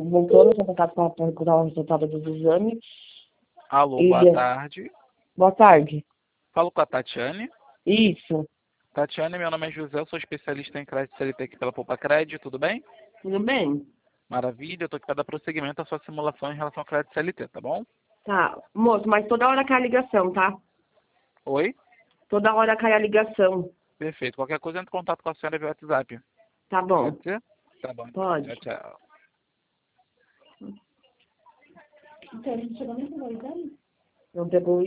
voltando ao contato para procurar o resultado dos exames. Alô, E boa tarde. boa tarde. Falo com a Tatiane. Isso. Tatiane, meu nome é José, eu sou especialista em crédito CLT aqui pela Poupa Crédito, tudo bem? Tudo bem? Maravilha, eu tô aqui para dar prosseguimento à sua simulação em relação ao crédito CLT, tá bom? Tá. Moço, mas toda hora cai a ligação, tá? Oi? Toda hora cai a ligação. Perfeito. Qualquer coisa, entre em contato com a senhora via WhatsApp. Tá bom. Pode ser? Tá bom. Então. Pode. Tchau, tchau. Não pegou